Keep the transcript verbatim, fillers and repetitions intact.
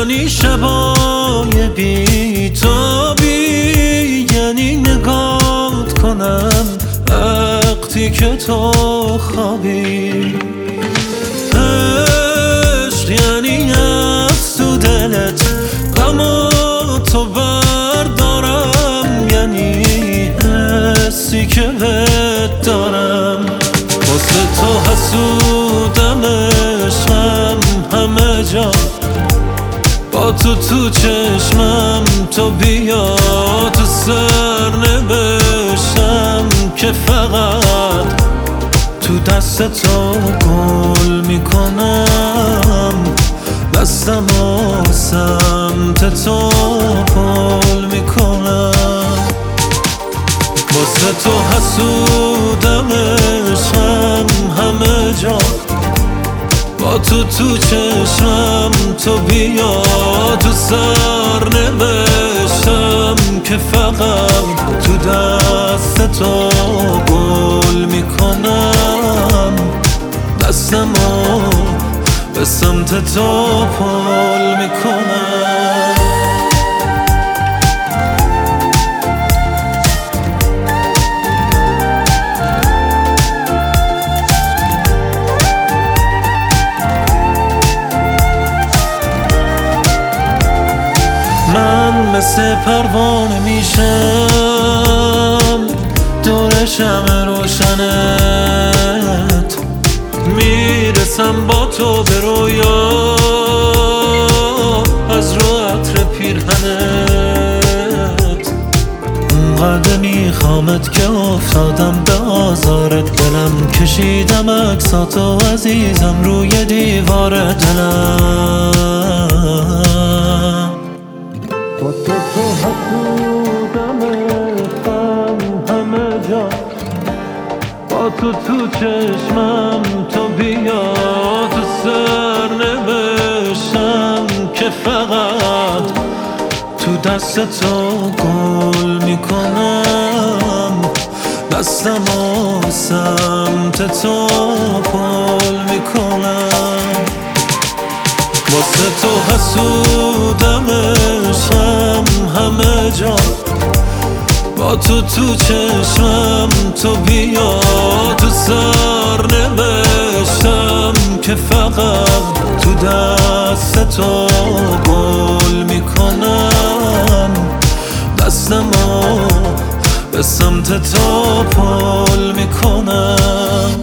یعنی شبای بی تابی، یعنی نگات کنم وقتی که تو خوابی. عشق یعنی از تو دلت غم تو بردارم، یعنی حسی که بهت دارم. واسه تو حسودم عشقم همه جا، با تو تو چشمم تو بیا تو سر نوشتم که فقط تو دست تو گل میکنم، دستم و سمت تو پل میکنم. واسه تو حسودم عشقم همه جا، با تو تو چشمم تو بیا تو سر نوشتم که فقط تو دست تو گل میکنم، دستمو به سمت تو پل میکنم. من مثل پروانه میشم دور شمع روشنت، میرسم با تو به رویا از رو عطر پیرهنت. اونقدر میخوامت که افتادم به آزار دلم، کشیدم عکساتو عزیزم روی دیوار دلم. با تو تو حسودم عشقم همه جا، با تو تو چشمم تو بیا تو سر نوشتم که فقط تو دست تو گل میکنم، دستم و سمت تو پل میکنم. واسه تو حسودم عشقم همه جا، با تو تو چشمم تو بیا تو سر نوشتم که فقط تو دست تو گل میکنم، دستمو به سمت تو پل میکنم.